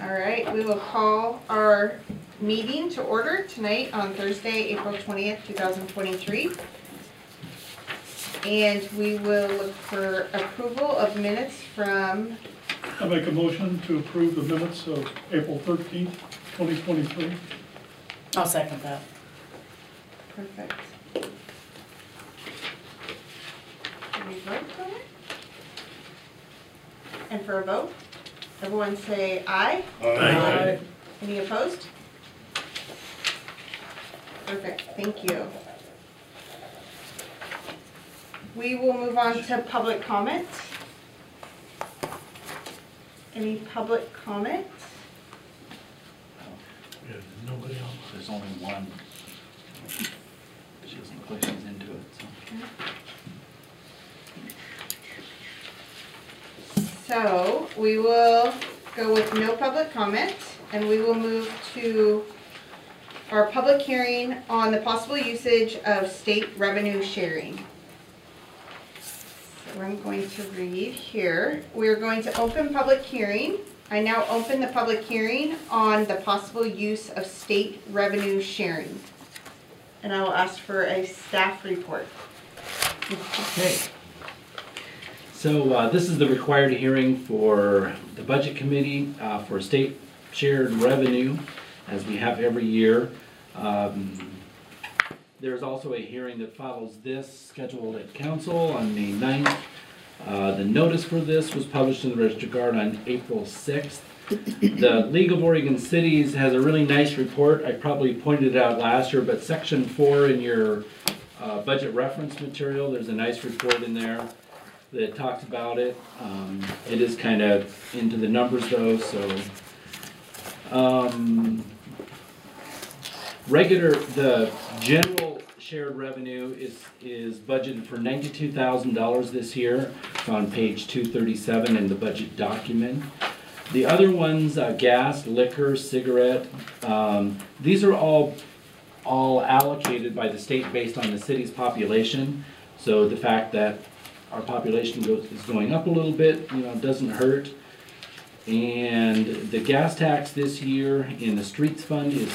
All right, we will call our meeting to order tonight on Thursday, April 20th, 2023. And we will look for approval of minutes from... I make a motion to approve the minutes of April 13th, 2023. I'll second that. Perfect. Can we vote on it? And for a vote, everyone say aye. Aye. Any opposed? Perfect, thank you. We will move on to public comment. Any public comment? Nobody else. There's only one. She doesn't look like she's into it, so. So we will go with no public comment, and we will move to our public hearing on the possible usage of state revenue sharing. So I'm going to read here. We're going to open public hearing. I now open the public hearing on the possible use of state revenue sharing. And I will ask for a staff report. Okay. So this is the required hearing for the Budget Committee for state shared revenue, as we have every year. There's also a hearing that follows this scheduled at Council on May 9th. The notice for this was published in the Register Guard on April 6th. The League of Oregon Cities has a really nice report. I probably pointed it out last year, but section 4 in your budget reference material, there's a nice report in there that talks about it. It is kind of into the numbers though, so the general shared revenue is budgeted for $92,000 this year. It's on page 237 in the budget document. The other ones, gas, liquor, cigarette, these are all allocated by the state based on the city's population. So the fact that our population is going up a little bit, doesn't hurt. And the gas tax this year in the streets fund is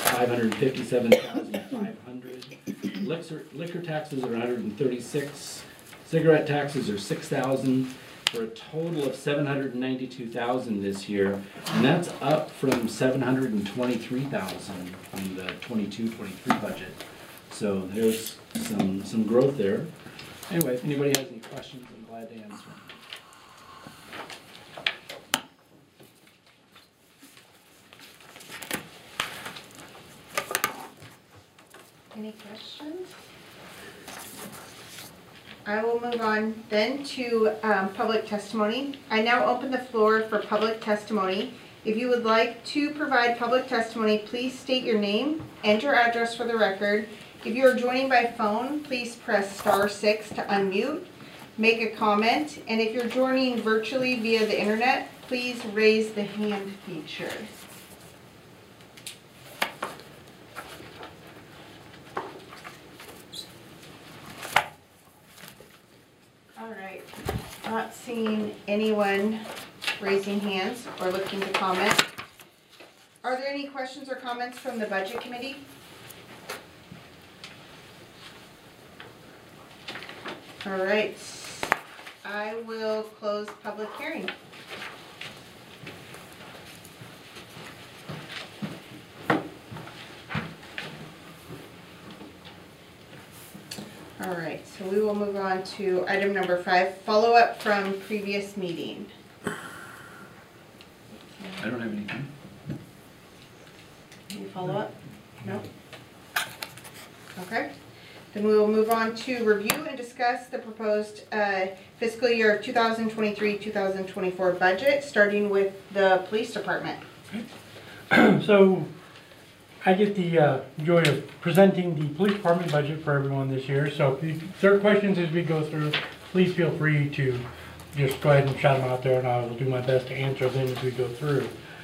$557,500. Liquor taxes are $136. Cigarette taxes are $6,000 for a total of $792,000 this year, and that's up from $723,000 from the 22-23 budget. So there's some growth there. Anyway, if anybody has any questions, I'm glad to answer them. Any questions? I will move on then to public testimony. I now open the floor for public testimony. If you would like to provide public testimony, please state your name and your address for the record. If you are joining by phone, please press *6 to unmute, make a comment, and if you're joining virtually via the internet, please raise the hand feature. Alright, not seeing anyone raising hands or looking to comment. Are there any questions or comments from the Budget Committee? Alright, I will close public hearing. Alright, so we will move on to item number 5, follow-up from previous meeting. I don't have anything. Any follow-up? No? Okay. Then we will move on to review and discuss the proposed fiscal year 2023-2024 budget, starting with the police department. So I get the joy of presenting the police department budget for everyone this year. So if there are questions as we go through, please feel free to just go ahead and shout them out there, and I will do my best to answer them as we go through.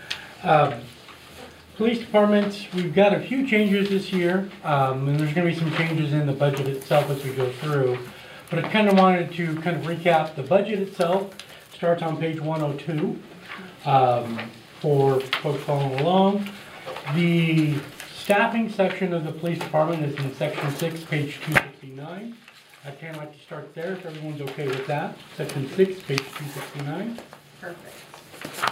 Police departments, we've got a few changes this year, and there's going to be some changes in the budget itself as we go through. But I kind of wanted to kind of recap the budget itself. Starts on page 102. for folks following along. The staffing section of the police department is in section 6, page 269. I'd kind of like to start there if everyone's okay with that. Section 6, page 269. Perfect.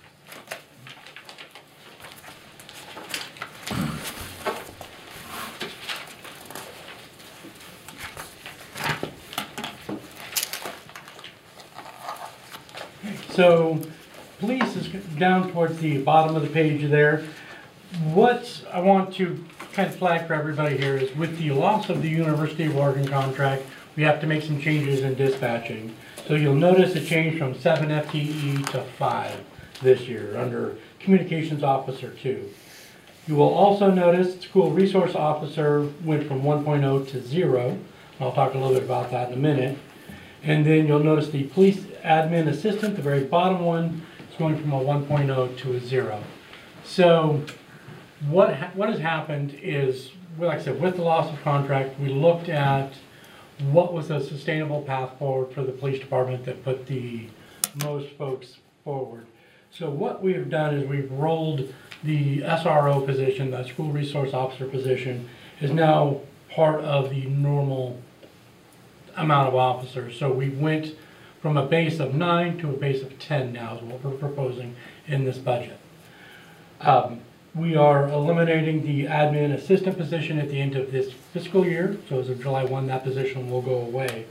So, police is down towards the bottom of the page there. What I want to kind of flag for everybody here is with the loss of the University of Oregon contract, we have to make some changes in dispatching. So you'll notice a change from 7 FTE to 5 this year under Communications Officer 2. You will also notice School Resource Officer went from 1.0 to 0. I'll talk a little bit about that in a minute. And then you'll notice the Police Admin Assistant, the very bottom one, is going from a 1.0 to a 0. So what has happened is, like I said, with the loss of contract, we looked at what was a sustainable path forward for the police department that put the most folks forward. So what we have done is we've rolled the SRO position, the School Resource Officer position, is now part of the normal amount of officers. So we went from a base of 9 to a base of 10 now is what we're proposing in this budget. We are eliminating the admin assistant position at the end of this fiscal year. So as of July 1, that position will go away.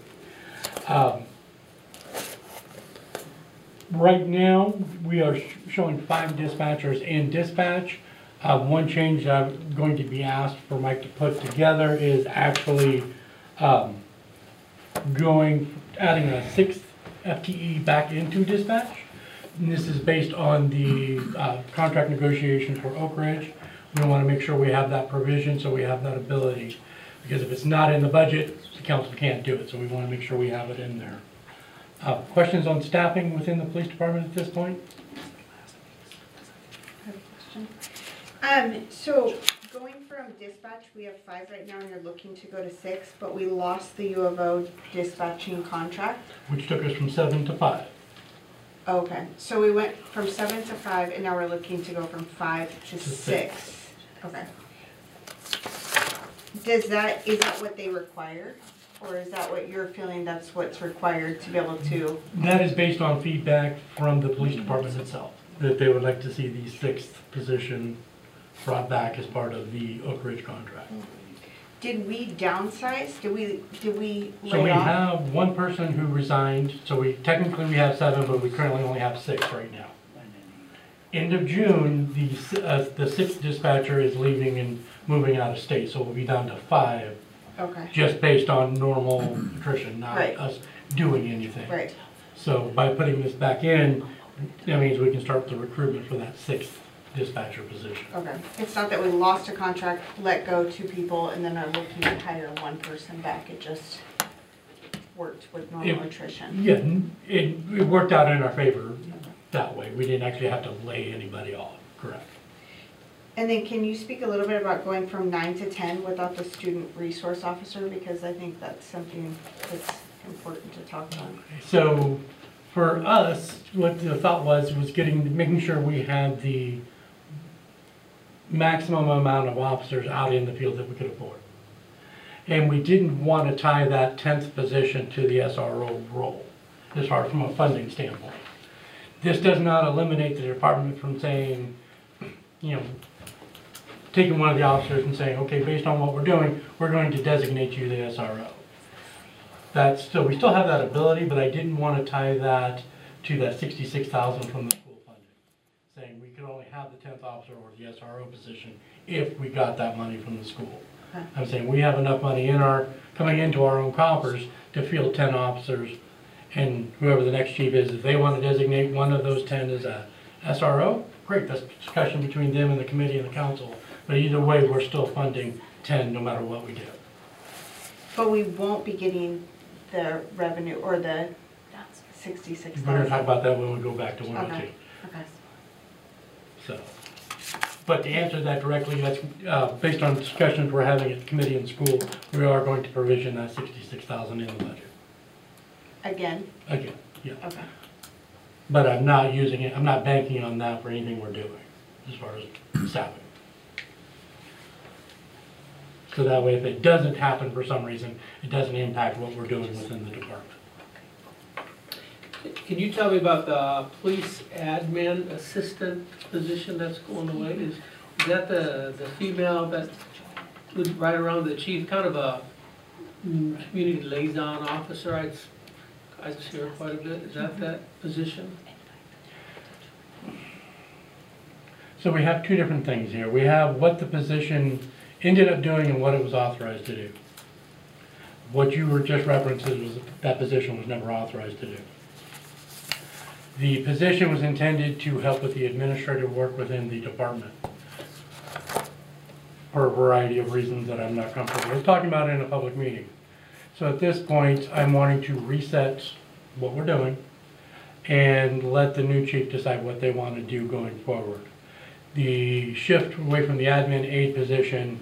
Right now, we are showing 5 dispatchers in dispatch. One change I'm going to be asked for Mike to put together is actually adding a 6th FTE back into dispatch. And this is based on the contract negotiation for Oak Ridge. We want to make sure we have that provision so we have that ability. Because if it's not in the budget, the council can't do it. So we want to make sure we have it in there. Questions on staffing within the police department at this point? I have a question. So going from dispatch, we have 5 right now and you're looking to go to 6, but we lost the U of O dispatching contract. Which took us from 7 to 5. Okay, so we went from 7 to 5 and now we're looking to go from 5 to 6. Okay. Is that what they require? Or is that what you're feeling that's what's required to be able to? That is based on feedback from the police department itself, that they would like to see the 6th position brought back as part of the Oak Ridge contract. Did we downsize? Did we So lay we off? have one person who resigned, so technically we have 7, but we currently only have 6 right now. End of June, the 6th dispatcher is leaving and moving out of state, so we'll be down to 5, Okay, just based on normal attrition, not Right. us doing anything. right. So by putting this back in, that means we can start the recruitment for that 6th dispatcher position. Okay. It's not that we lost a contract, let go 2 people, and then are looking to hire 1 person back. It just worked with normal attrition. Yeah, it worked out in our favor that way. We didn't actually have to lay anybody off, correct? And then can you speak a little bit about going from 9 to 10 without the student resource officer? Because I think that's something that's important to talk about. So for us, what the thought was making sure we had the maximum amount of officers out in the field that we could afford. And we didn't want to tie that 10th position to the SRO role, as far from a funding standpoint. This does not eliminate the department from saying, taking one of the officers and saying, okay, based on what we're doing, we're going to designate you the SRO. We still have that ability, but I didn't want to tie that to that $66,000 from the school funding, saying we could only have the 10th officer or the SRO position if we got that money from the school. Okay. I'm saying we have enough money coming into our own coffers to field 10 officers, and whoever the next chief is, if they want to designate one of those 10 as a SRO, great, that's a discussion between them and the committee and the council. But either way, we're still funding 10 no matter what we do. But we won't be getting the revenue or the 66,000. We're going to talk about that when we go back to 102. Okay. So, but to answer that directly, that's based on discussions we're having at the committee and school, we are going to provision that $66,000 in the budget. Again? Again, yeah. Okay. but I'm not using it, I'm not banking on that for anything we're doing, as far as staffing. So that way, if it doesn't happen for some reason, it doesn't impact what we're doing within the department. Can you tell me about the police admin assistant position that's going away? Is that the female that was right around the chief, kind of a community liaison officer? I see her quite a bit. Is that position? So we have two different things here. We have what the position ended up doing and what it was authorized to do. What you were just referencing was that position was never authorized to do. The position was intended to help with the administrative work within the department for a variety of reasons that I'm not comfortable with talking about in a public meeting. So at this point, I'm wanting to reset what we're doing and let the new chief decide what they want to do going forward. The shift away from the admin aide position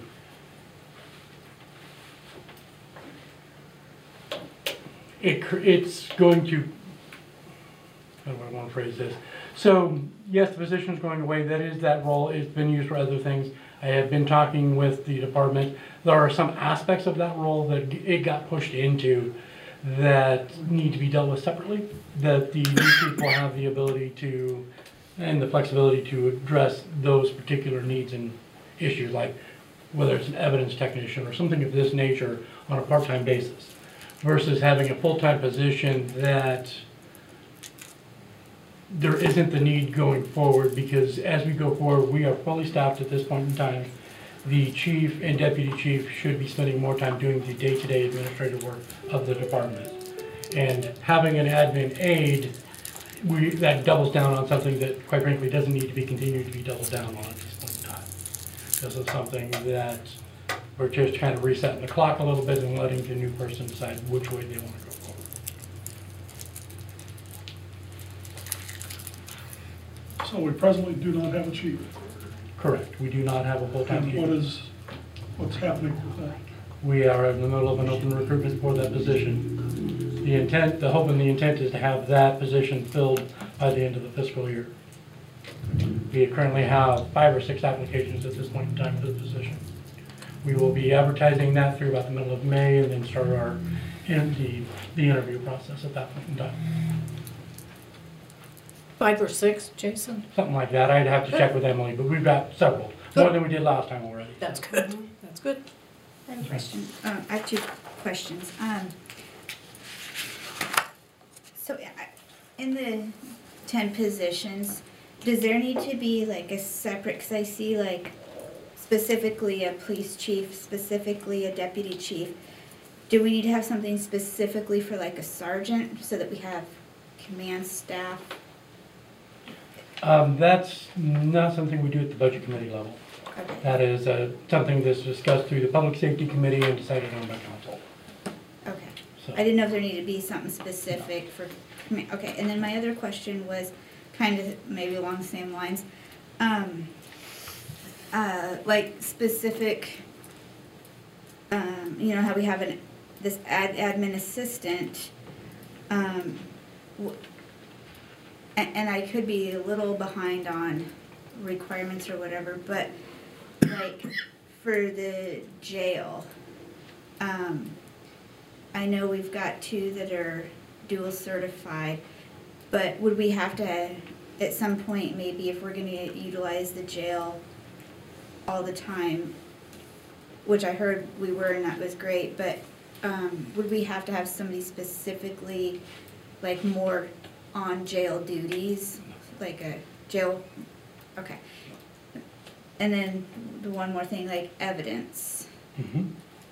it's going to, how do I want to phrase this? So, yes, the position is going away. That is that role. It's been used for other things. I have been talking with the department. There are some aspects of that role that it got pushed into that need to be dealt with separately, that the new chief will have the ability to, and the flexibility to address those particular needs and issues, like whether it's an evidence technician or something of this nature on a part-time basis, versus having a full-time position that there isn't the need going forward, because as we go forward, we are fully staffed at this point in time. The chief and deputy chief should be spending more time doing the day-to-day administrative work of the department. And having an admin aide, that doubles down on something that, quite frankly, doesn't need to be continued to be doubled down on at this point in time. This is something that we're just kind of resetting the clock a little bit and letting the new person decide which way they want to go forward. So we presently do not have a chief. Correct. We do not have a full-time And chief. what's happening with that? We are in the middle of an open recruitment for that position. The intent, the hope and the intent is to have that position filled by the end of the fiscal year. We currently have 5 or 6 applications at this point in time for the position. We will be advertising that through about the middle of May and then start the interview process at that point in time. 5 or 6, Jason? Something like that. I'd have to check with Emily, but we've got several, more than we did last time already. That's good. That's good. I have a question. I have 2 questions. So in the 10 positions, does there need to be like a separate, because I see like specifically a police chief, specifically a deputy chief. Do we need to have something specifically for like a sergeant so that we have command staff? That's not something we do at the budget committee level. Okay. That is something that's discussed through the public safety committee and decided on by council. Okay. So. I didn't know if there needed to be something specific for, okay, and then my other question was kind of maybe along the same lines. Like specific, you know how we have this admin assistant, and I could be a little behind on requirements or whatever, but like for the jail, I know we've got 2 that are dual certified, but would we have to, at some point, maybe if we're gonna utilize the jail all the time, which I heard we were and that was great, but would we have to have somebody specifically, like more on jail duties, like a jail, okay. And then the one more thing, like evidence. Mm-hmm.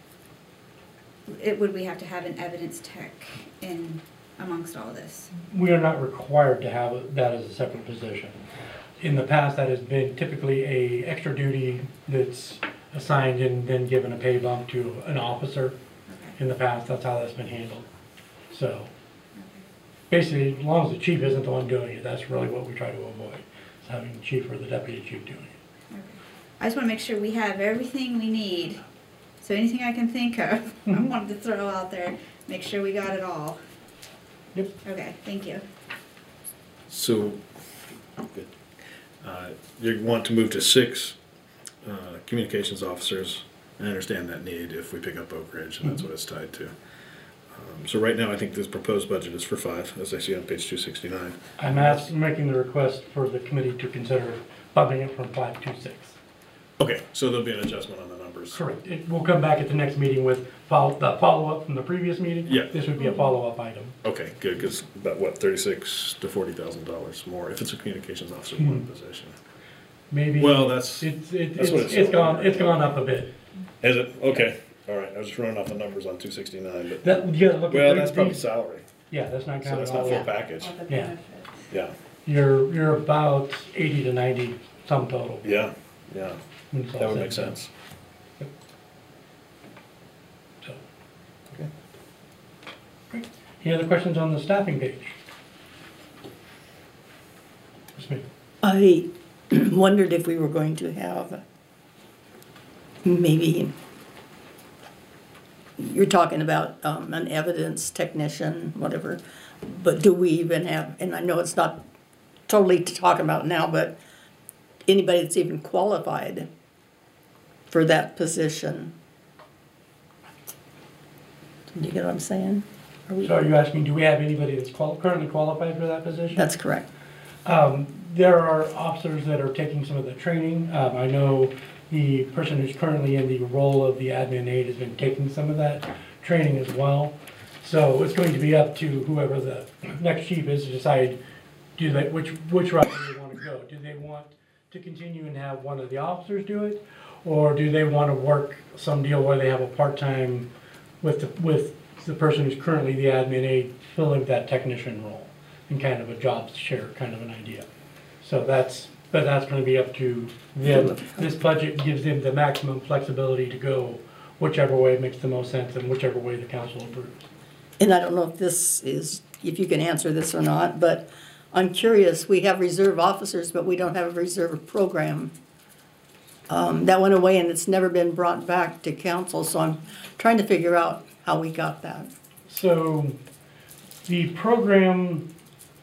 Would we have to have an evidence tech in amongst all this? We are not required to have that as a separate position. In the past, that has been typically a extra duty that's assigned and then given a pay bump to an officer. Okay. In the past, that's how that's been handled. So basically, as long as the chief isn't the one doing it, that's really what we try to avoid, is having the chief or the deputy chief doing it. Okay. I just want to make sure we have everything we need. So anything I can think of, I wanted to throw out there, make sure we got it all. Yep. Okay, thank you. So, good. You want to move to 6 communications officers. I understand that need if we pick up Oak Ridge, and that's what it's tied to. So right now, I think this proposed budget is for 5, as I see on page 269. I'm making the request for the committee to consider bumping it from 5 to 6. Okay, so there'll be an adjustment on the numbers. Correct. It will come back at the next meeting with the follow-up from the previous meeting. Yeah. This would be a follow-up item. Okay, good, because about what, $36,000 to $40,000 more if it's a communications officer one position. Maybe. Well, that's It's what it's gone up a bit. is it? Okay, all right. I was just running off the numbers on 269, but That, you gotta look at. well, that's probably salary, Yeah, that's not so counting that's all not full that. package. All the Yeah. benefits. Yeah, You're about 80 to 90 sum total. yeah. when it's all That would said make and done. sense. So, Okay. great. Any other questions on the staffing page? Ms. Smith? I wondered if we were going to have, maybe, you're talking about an evidence technician, whatever, but do we even have, and I know it's not totally to talk about now, but anybody that's even qualified for that position? Do you get what I'm saying? So are you asking, do we have anybody that's currently qualified for that position? That's correct. There are officers that are taking some of the training. I know the person who's currently in the role of the admin aide has been taking some of that training as well. So it's going to be up to whoever the next chief is to decide, which route do they want to go? Do they want to continue and have one of the officers do it? Or do they want to work some deal where they have a part-time with the person who's currently the admin aide filling that technician role? And kind of a job share kind of an idea. So that's going to be up to them. This budget gives them the maximum flexibility to go whichever way makes the most sense and whichever way the council approves. And I don't know if you can answer this or not, but I'm curious, we have reserve officers, but we don't have a reserve program. That went away and it's never been brought back to council, so I'm trying to figure out how we got that. So the program,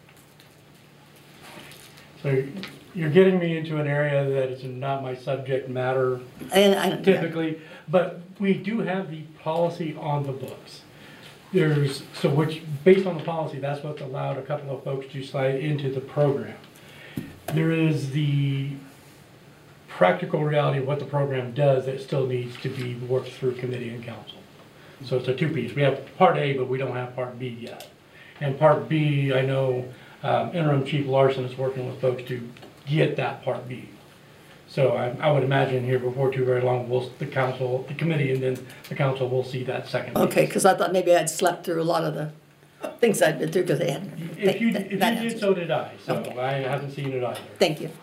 so you're getting me into an area that is not my subject matter And I don't, typically, but we do have the policy on the books. Based on the policy, that's what allowed a couple of folks to slide into the program. There is the practical reality of what the program does that still needs to be worked through committee and council. So it's a two-piece. We have Part A, but we don't have Part B yet. And Part B, I know Interim Chief Larson is working with folks to get that Part B. So I would imagine here before too very long, the committee and then the council will see that second piece. okay, because I thought maybe I'd slept through a lot of the things I'd been through because they hadn't. If you that did, answers. so did I. So Okay. I haven't seen it either. Thank you.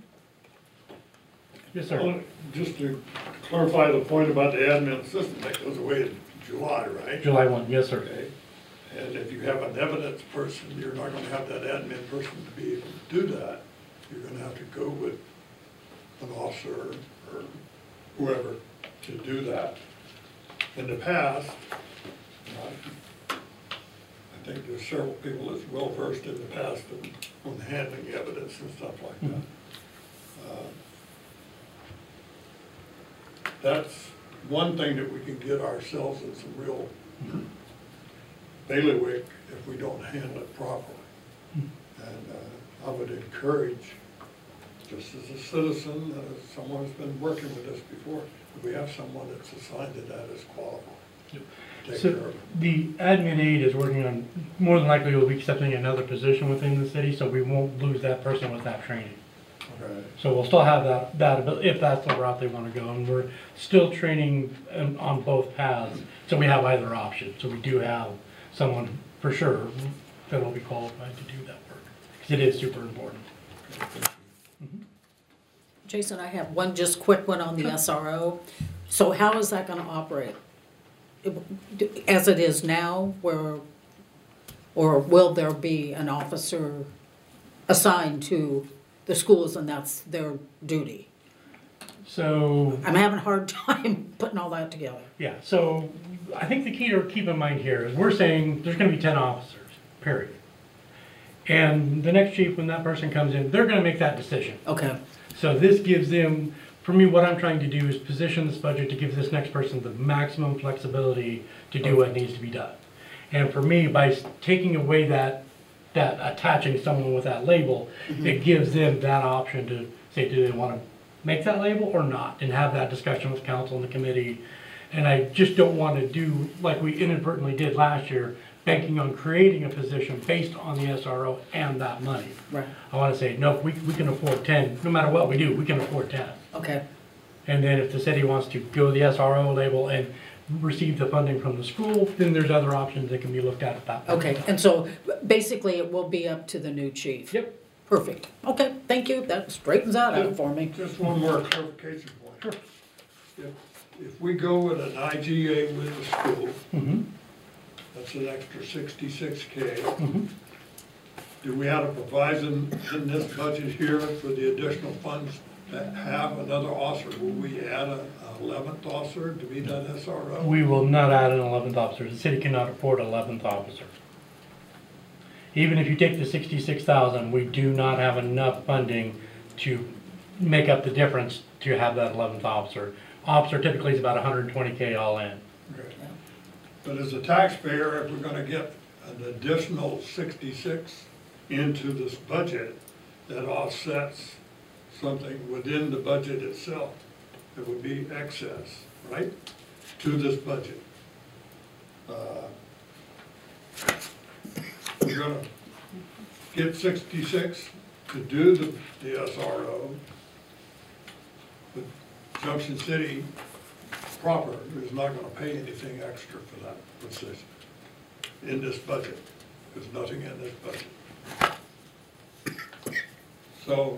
Yes, sir. Well, just to clarify the point about the admin assistant, that goes away in July, right? July 1, yes, sir. Okay. And if you have an evidence person, you're not gonna have that admin person to be able to do that. You're gonna have to go with an officer or whoever to do that. In the past, I think there's several people that's well versed in the past on handling evidence and stuff like that. That's one thing that we can get ourselves in some real bailiwick if we don't handle it properly. And I would encourage, just as a citizen, as someone who's been working with us before, if we have someone that's assigned to that is qualified. Take care So of it. the admin aide is working on, more than likely will be accepting another position within the city, so we won't lose that person with that training. Right. So we'll still have that ability, if that's the route they want to go, and we're still training on both paths, so we have either option. So we do have someone for sure that will be qualified to do that work, because it is super important. Jason, I have one just quick one on the SRO. So how is that gonna operate? As it is now, or will there be an officer assigned to the schools and that's their duty? So, I'm having a hard time putting all that together. yeah, so I think the key to keep in mind here is we're saying there's gonna be 10 officers, period. And the next chief, when that person comes in, they're gonna make that decision. Okay, So this gives them, for me, what I'm trying to do is position this budget to give this next person the maximum flexibility to do what needs to be done. And for me, by taking away that attaching someone with that label, it gives them that option to say, do they want to make that label or not? And have that discussion with council and the committee. And I just don't want to do like we inadvertently did last year, banking on creating a position based on the SRO and that money. right, I want to say, no, we can afford 10, no matter what we do, we can afford 10. okay, And then if the city wants to go the SRO label and receive the funding from the school, then there's other options that can be looked at that point. okay. And so basically it will be up to the new chief? Yep. Perfect. Okay, thank you. That straightens that out for me. Just one more clarification point. If we go with an IGA with the school, Mhm. that's an extra 66K. Mhm. Do we have a provision in this budget here for the additional funds that have another officer? Will we add an 11th officer to be that SRO? We will not add an 11th officer. The city cannot afford an 11th officer. Even if you take the 66,000, we do not have enough funding to make up the difference to have that 11th officer. Officer typically is about 120K all in. Okay. But as a taxpayer, if we're gonna get an additional 66 into this budget, that offsets something within the budget itself. It would be excess, right, to this budget. We're gonna get 66 to do the SRO. But Junction City proper is not gonna pay anything extra for that position in this budget. There's nothing in this budget. So,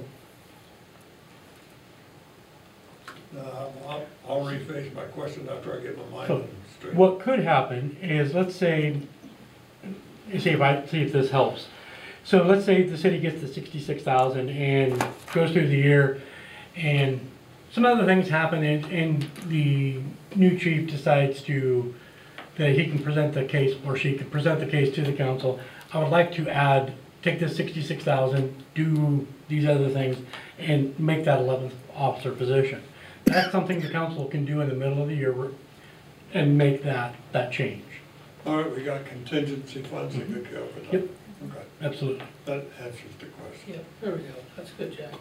I'll rephrase my question after I get my So mind straight. what could happen is, let's say, see if this helps. So let's say the city gets the 66,000 and goes through the year, and some other things happen, and the new chief decides that he can present the case, or she can present the case to the council. I would like to take this 66,000, do these other things, and make that 11th officer position. That's something the council can do in the middle of the year and make that change. All right, we got contingency funds that could cover that. Yep. Okay, Absolutely. that answers the question. Yeah, there we go. That's good, Jack.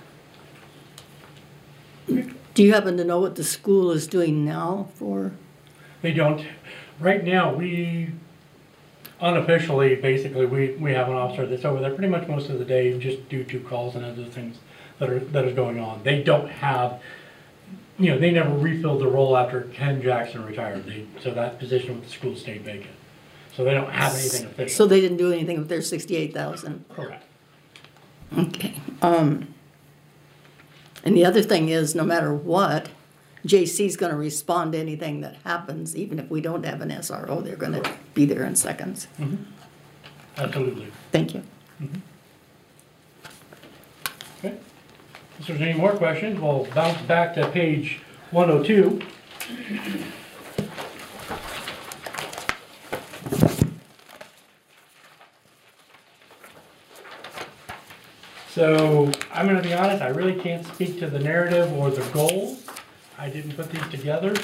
Do you happen to know what the school is doing now for? They don't. Right now, we unofficially, basically, we have an officer that's over there pretty much most of the day, just due to calls and other things that is going on. They don't have, they never refilled the role after Ken Jackson retired. So that position with the school stayed vacant. So they don't have anything official. So they didn't do anything with their 68,000? Correct. Okay. And the other thing is, no matter what, JC's gonna respond to anything that happens, even if we don't have an SRO, they're gonna be there in seconds. Absolutely. Thank you. Okay. If there's any more questions, we'll bounce back to page 102. So I'm gonna be honest, I really can't speak to the narrative or the goals. I didn't put these together.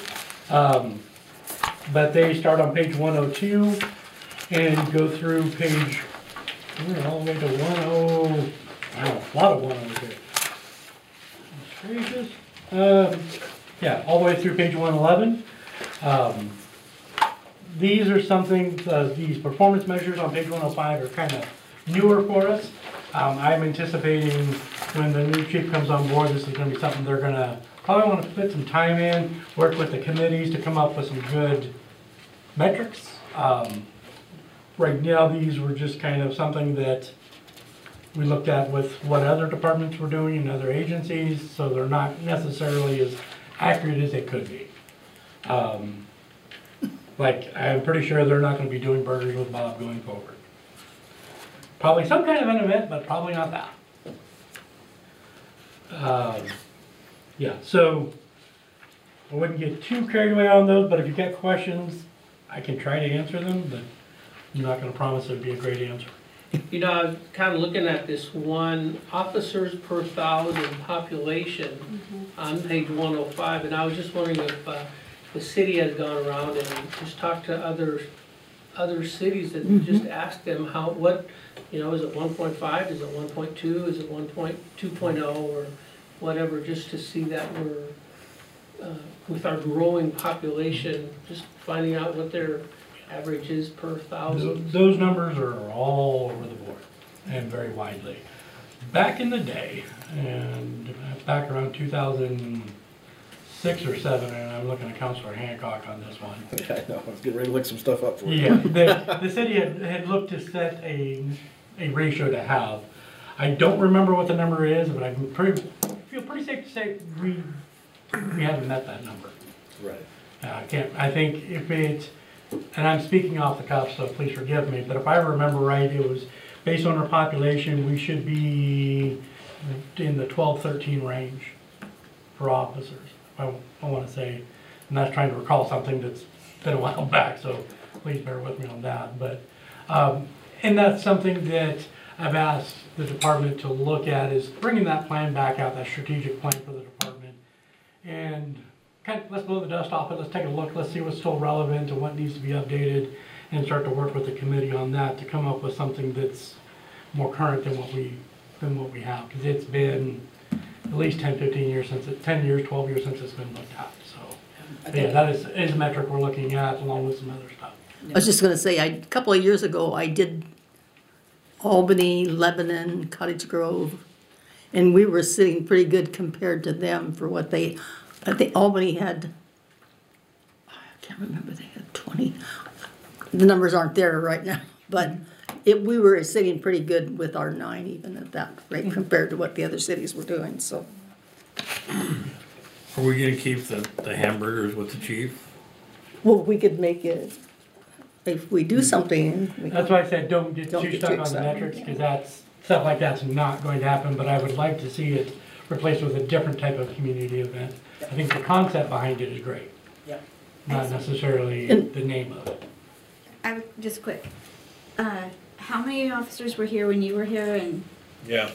But they start on page 102 and go through page, all the way to 10, wow, a lot of 100 here. Goodness gracious. Yeah, all the way through page 111. These are something, these performance measures on page 105 are kind of newer for us. I'm anticipating when the new chief comes on board, this is gonna be something they're gonna probably wanna put some time in, work with the committees to come up with some good metrics. Right now, these were just kind of something that we looked at with what other departments were doing and other agencies, so they're not necessarily as accurate as they could be. Like, I'm pretty sure they're not gonna be doing Burgers with Bob going forward. Probably some kind of an event, but probably not that. Yeah, so I wouldn't get too carried away on those, but if you got questions, I can try to answer them, but I'm not gonna promise it'd be a great answer. You know, I was kind of looking at this one, officers per thousand population on page 105, and I was just wondering if the city has gone around and just talked to other cities and just asked them how, what, you know, is it 1.5, is it 1.2, is it 1.2.0 or whatever, just to see that we're, with our growing population, just finding out what their average is per thousand. Those numbers are all over the board and very widely. Back in the day, and back around 2006 or 7, and I'm looking at Councilor Hancock on this one. Yeah, I know, I was getting ready to look some stuff up for you. Yeah, the city had looked to set a ratio to have. I don't remember what the number is, but I feel pretty safe to say we haven't met that number. Right. I think if it's, and I'm speaking off the cuff, so please forgive me, but if I remember right, it was based on our population, we should be in the 12, 13 range for officers. I want to say, and that's trying to recall something that's been a while back, so please bear with me on that. But and that's something that I've asked the department to look at, is bringing that plan back out, that strategic plan for the department, and kind of, let's blow the dust off it, let's take a look, let's see what's still relevant and what needs to be updated, and start to work with the committee on that to come up with something that's more current than what we have, because it's been at least 10, 15 years since 10 years, 12 years since it's been looked at. So yeah, that is a metric we're looking at along with some other stuff. I was just gonna say, a couple of years ago, I did Albany, Lebanon, Cottage Grove, and we were sitting pretty good compared to them for what I think Albany had, I can't remember, they had 20. The numbers aren't there right now, but we were sitting pretty good with our 9 even at that rate compared to what the other cities were doing, so. Are we gonna keep the hamburgers with the chief? Well, we could make it, if we do something. That's why I said don't get Don't too get stuck too on the excited. metrics, because stuff like that's not going to happen, but I would like to see it replaced with a different type of community event. I think the concept behind it is great. Yep. Not necessarily And- the name of it. Just quick, how many officers were here when you were here, and Yeah.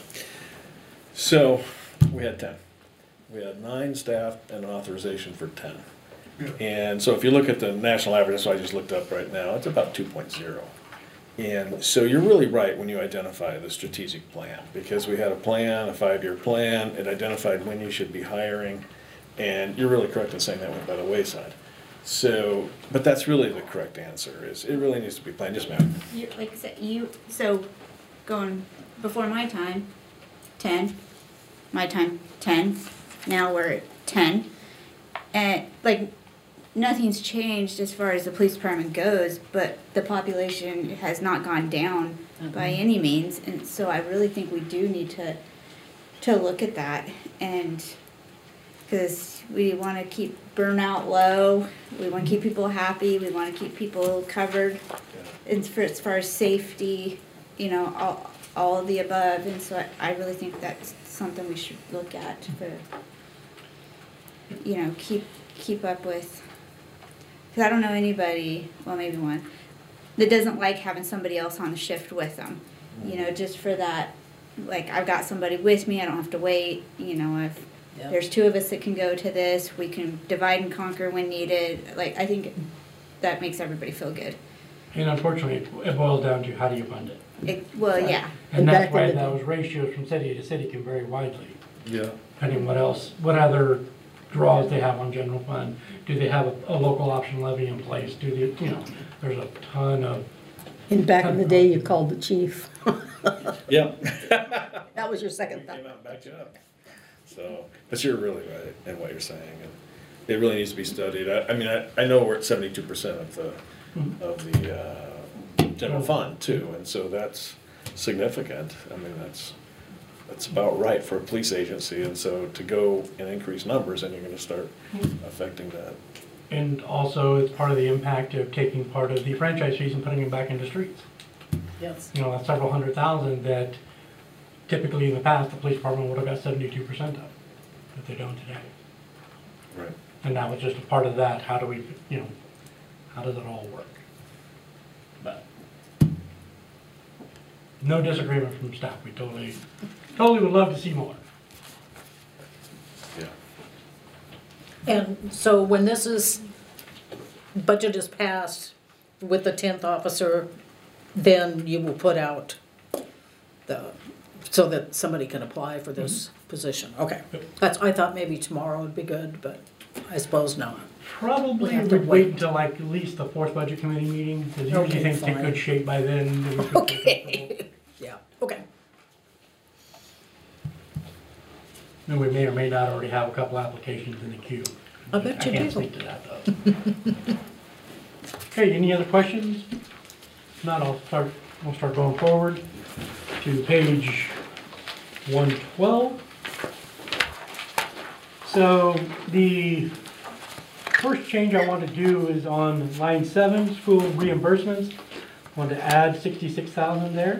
So, we had 10. We had 9 staff and an authorization for 10. Yeah. And so if you look at the national average, that's what I just looked up right now, it's about 2.0. And so you're really right when you identify the strategic plan, because we had a plan, a 5-year plan, it identified when you should be hiring, and you're really correct in saying that went by the wayside. So, but that's really the correct answer, is it really needs to be planned, just ma'am. like I said, so going before my time, 10, my time, 10, now we're at 10. And like, nothing's changed as far as the police department goes, but the population has not gone down by any means, and so I really think we do need to look at that, and because we want to keep burnout low, we want to keep people happy, we want to keep people covered, and as far as safety, you know, all of the above, and so I really think that's something we should look at for, you know, keep up with. Because I don't know anybody, well, maybe one, that doesn't like having somebody else on the shift with them. You know, just for that, like, I've got somebody with me, I don't have to wait. You know, if Yep. there's 2 of us that can go to this, we can divide and conquer when needed. Like, I think that makes everybody feel good. And unfortunately, it boils down to how do you fund it? Well, yeah. And And that's back why in the those ratios from city to city can vary widely, Yeah. depending what other draws they have on general fund. Do they have a local option levy in place? Do they, you know, there's a ton of, And back in the day, you called the chief. Yep. That was your second thought. Came out and backed you up. So, but you're really right in what you're saying, and it really needs to be studied. I mean, I know we're at 72% of the general fund too, and so that's significant. I mean, that's about right for a police agency, and so to go and increase numbers, and you're going to start affecting that. and also it's part of the impact of taking part of the franchise fees and putting them back into streets. Yes. You know, that's several $100,000 that typically in the past, the police department would have got 72% of, that they don't today. Right. And that was just a part of that, how do we, you know, how does it all work? But no disagreement from staff. We totally would love to see more. Yeah. And so when budget is passed with the 10th officer, then you will put out so that somebody can apply for this position. Okay. I thought maybe tomorrow would be good, but I suppose not. Probably We have to would wait. wait until like at least the 4th budget committee meeting, because Okay, usually things take fine. good shape by then. That we feel comfortable. Okay. Yeah, okay. And we may or may not already have a couple applications in the queue. I bet you I can't do. speak to that though. Okay, any other questions? If not, we'll start going forward to page 112. So the first change I want to do is on line 7, school reimbursements. I want to add 66,000 there,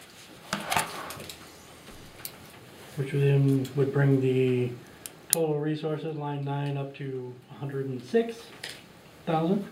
which then would bring the total resources, line 9, up to 106,000.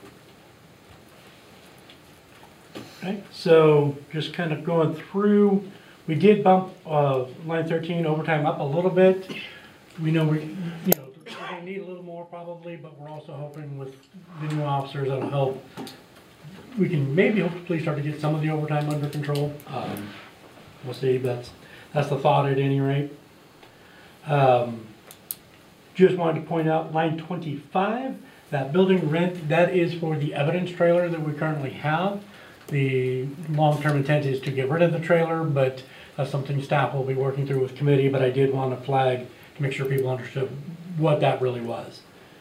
Okay, so just kind of going through, we did bump line 13 overtime up a little bit. We know we're gonna need a little more probably, but we're also hoping with the new officers that'll help. We can maybe hopefully start to get some of the overtime under control. We'll see, that's the thought at any rate. Just wanted to point out line 25, that building rent, that is for the evidence trailer that we currently have. The long-term intent is to get rid of the trailer, but that's something staff will be working through with committee, but I did want to flag to make sure people understood what that really was.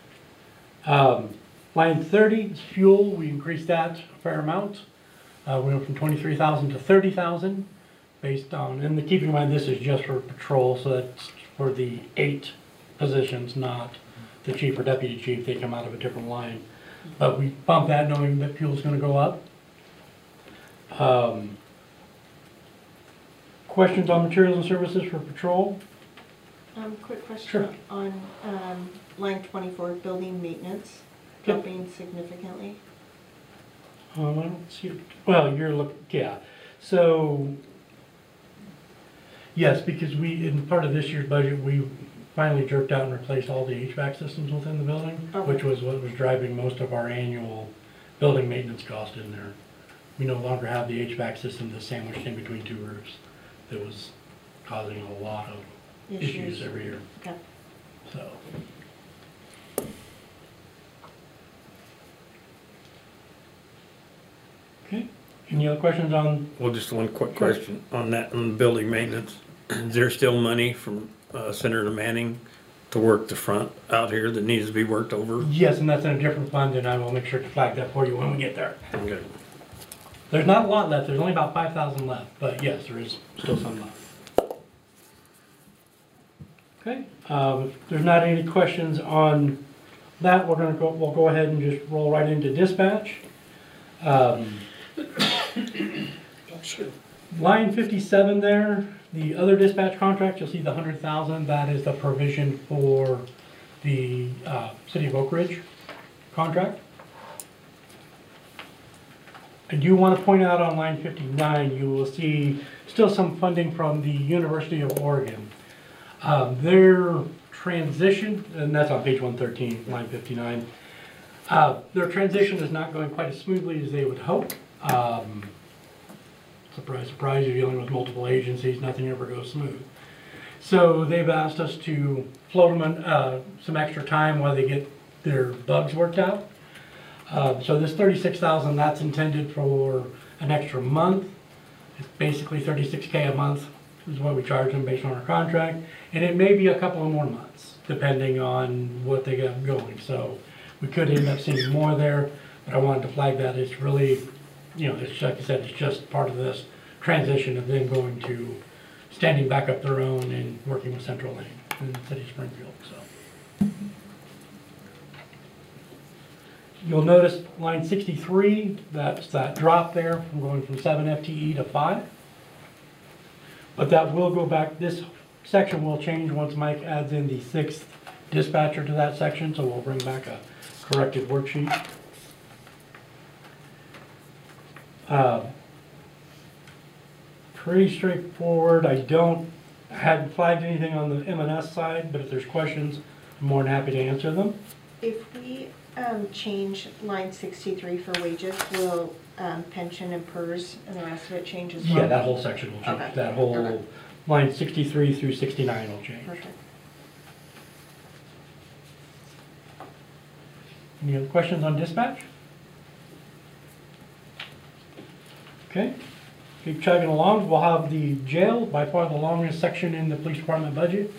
Line 30 is fuel. We increased that a fair amount. We went from 23,000 to 30,000 based on, and keeping in mind this is just for patrol, so that's for the 8 positions, not the chief or deputy chief. They come out of a different line. But we bumped that knowing that fuel's going to go up. Questions on materials and services for patrol? Quick question Sure. on line 24, building maintenance, Yep. dropping significantly. I don't see it. Well, you're looking, yeah. So, yes, because in part of this year's budget, we finally jerked out and replaced all the HVAC systems within the building, Okay. which was what was driving most of our annual building maintenance cost in there. We no longer have the HVAC system that's sandwiched in between 2 roofs that was causing a lot of issues every year. Okay. So. Okay, any other questions on, Well, just one quick question on that, on building maintenance. Is there still money from Senator Manning to work the front out here that needs to be worked over? yes, and that's in a different fund, and I will make sure to flag that for you when we get there. Okay. There's not a lot left, there's only about 5,000 left, but yes, there is still some left. Okay, if there's not any questions on that, we'll go ahead and just roll right into dispatch. Line 57 there, the other dispatch contract, you'll see the 100,000, that is the provision for the City of Oak Ridge contract. I do want to point out on line 59, you will see still some funding from the University of Oregon. Their transition, and that's on page 113, line 59, their transition is not going quite as smoothly as they would hope. Surprise, surprise, you're dealing with multiple agencies, nothing ever goes smooth. So they've asked us to float them some extra time while they get their bugs worked out. So this 36,000, that's intended for an extra month. It's basically 36K a month is what we charge them based on our contract. And it may be a couple of more months, depending on what they got going. So we could end up seeing more there, but I wanted to flag that. It's really, it's like I said, it's just part of this transition of them going to standing back up their own and working with Central Lane in the city of Springfield, so. You'll notice line 63, that's that drop there from going from 7 FTE to 5. But that will go back, this section will change once Mike adds in the 6th dispatcher to that section, so we'll bring back a corrected worksheet. pretty straightforward. I hadn't flagged anything on the M&S side, but if there's questions, I'm more than happy to answer them. If we change line 63 for wages, will pension and PERS and the rest of it change as well? Yeah, that whole section will change. Okay. That whole Okay. line 63 through 69 will change. Perfect. Any other questions on dispatch? Okay, keep chugging along. We'll have the jail, by far the longest section in the police department budget.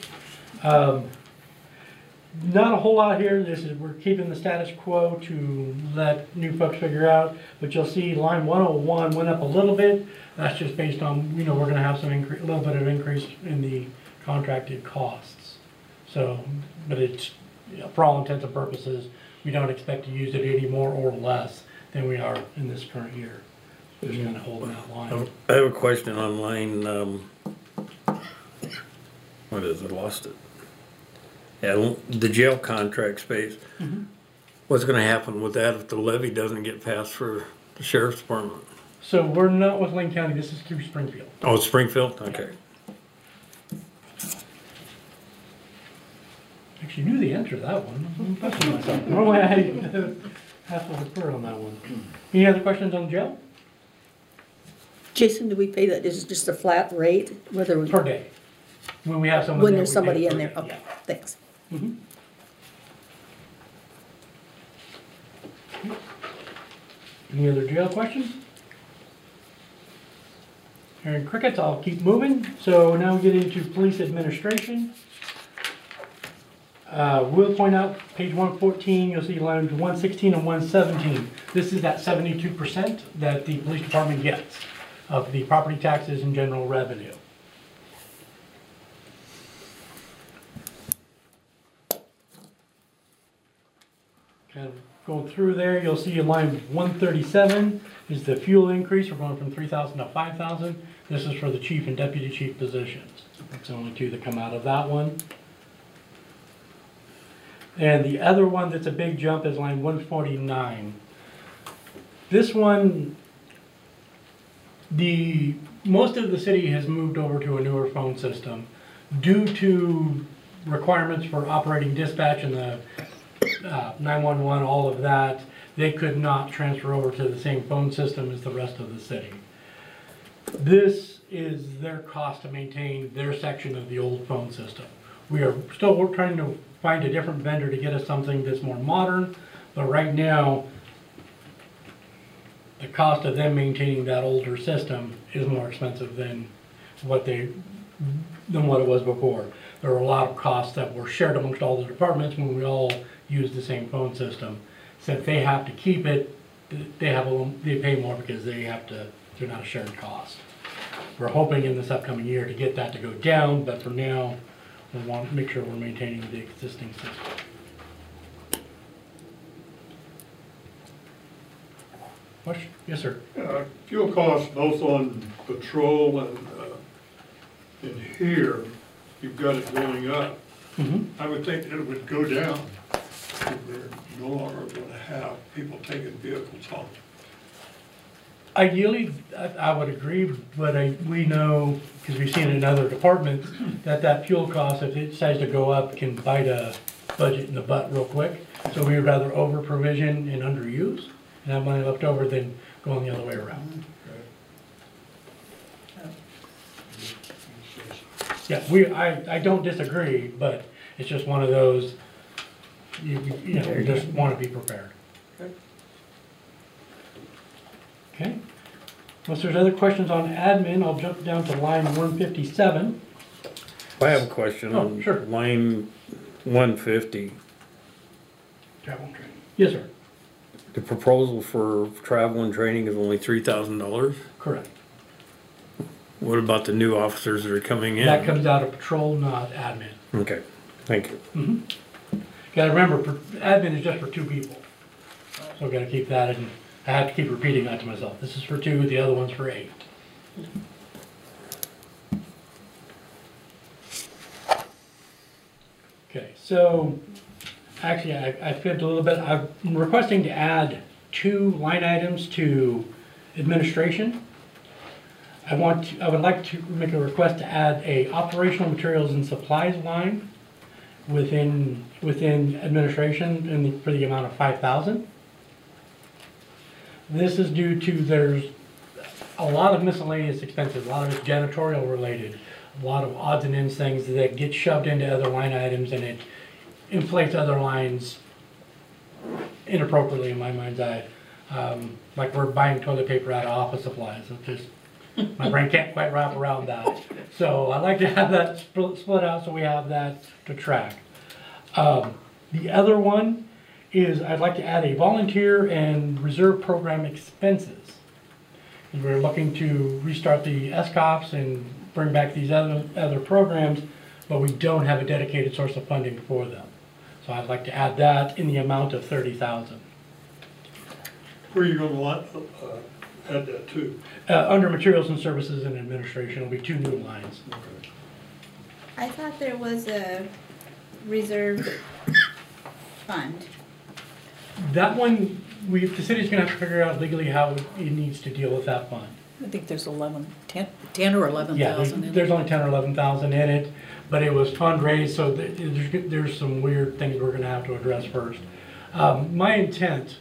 Not a whole lot here. We're keeping the status quo to let new folks figure out, but you'll see line 101 went up a little bit. That's just based on, we're gonna have some a little bit of increase in the contracted costs. So, but it's, for all intents and purposes, we don't expect to use it any more or less than we are in this current year. We're just gonna hold that line. I have a question on line, what is it, lost it? Yeah, the jail contract space. What's gonna happen with that if the levy doesn't get passed for the sheriff's department? So we're not with Lane County, this is through Springfield. Oh, it's Springfield? Okay. Actually knew the answer to that one. I'm impressed with myself. Normally I have to defer on that one. Any other questions on jail? Jason, do we pay that, is it just a flat rate, whether we, Per day. When we have someone when there, there's we pay somebody per in there? day. Okay, thanks. Mhm. Any other jail questions? Hearing crickets, I'll keep moving. So now we get into police administration. We'll point out page 114, you'll see lines 116 and 117. This is that 72% that the police department gets of the property taxes and general revenue. Kind of going through there, you'll see in line 137 is the fuel increase. We're going from 3,000 to 5,000. This is for the chief and deputy chief positions. That's the only two that come out of that one. And the other one that's a big jump is line 149. This one, most of the city has moved over to a newer phone system due to requirements for operating dispatch and the 911, all of that. They could not transfer over to the same phone system as the rest of the city. This is their cost to maintain their section of the old phone system. We're trying to find a different vendor to get us something that's more modern, but right now, the cost of them maintaining that older system is more expensive than what it was before. There were a lot of costs that were shared amongst all the departments when we all use the same phone system. Since they have to keep it, they pay more because they're not a shared cost. We're hoping in this upcoming year to get that to go down, but for now, we want to make sure we're maintaining the existing system. Question? Yes, sir. Fuel costs both on patrol and in here, you've got it going up. I would think that it would go down. We're no longer going to have people taking vehicles home. Ideally, I would agree, but we know, because we've seen in other departments, that fuel cost, if it decides to go up, can bite a budget in the butt real quick. So we would rather over provision and underuse and have money left over than going the other way around. Yeah, I don't disagree, but it's just one of those, you just want to be prepared. Okay. Unless there's other questions on admin, I'll jump down to line 157. I have a question Oh, on sure. line 150. Travel and training. Yes, sir. The proposal for travel and training is only $3,000. Correct. What about the new officers that are coming in? That comes out of patrol, not admin. Okay, thank you. Gotta remember, admin is just for 2 people. So gotta keep that in, I have to keep repeating that to myself. This is for 2, the other one's for 8. Okay, so actually I fibbed a little bit. I'm requesting to add 2 line items to administration. I would like to make a request to add a operational materials and supplies line within administration for the amount of 5,000. This is due to there's a lot of miscellaneous expenses, a lot of it's janitorial related, a lot of odds and ends things that get shoved into other line items, and it inflates other lines inappropriately in my mind's eye. Like we're buying toilet paper out of office supplies. It's just, my brain can't quite wrap around that. So I'd like to have that split out so we have that to track. The other one is I'd like to add a volunteer and reserve program expenses. We're looking to restart the SCOPS and bring back these other programs, but we don't have a dedicated source of funding for them. So I'd like to add that in the amount of 30,000. Where are you gonna want, add that to? Under materials and services and administration, it'll be 2 new lines. Okay. I thought there was a reserve fund. That one, the city's gonna have to figure out legally how it needs to deal with that fund. I think there's 10 or 11,000 Yeah, in it. there's only 10 or 11,000 in it, but it was fundraised, so there's some weird things we're gonna have to address first. My intent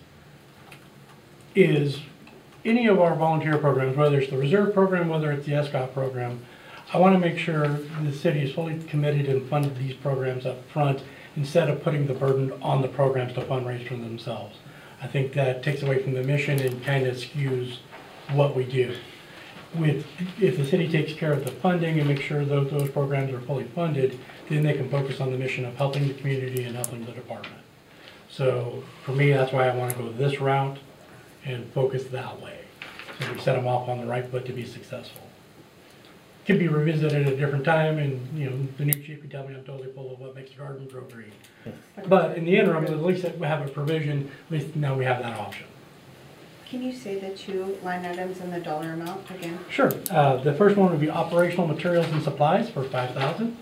is any of our volunteer programs, whether it's the reserve program, whether it's the SCOP program, I wanna make sure the city is fully committed and funded these programs up front instead of putting the burden on the programs to fundraise for themselves. I think that takes away from the mission and kind of skews what we do. If the city takes care of the funding and makes sure those programs are fully funded, then they can focus on the mission of helping the community and helping the department. So for me, that's why I want to go this route and focus that way. So we set them off on the right foot to be successful. Could be revisited at a different time, and the new chief can tell me I'm totally full of what makes the garden grow green. But in the interim, at least we have a provision, at least now we have that option. Can you say the 2 line items and the dollar amount again? Sure. The first one would be operational materials and supplies for 5,000.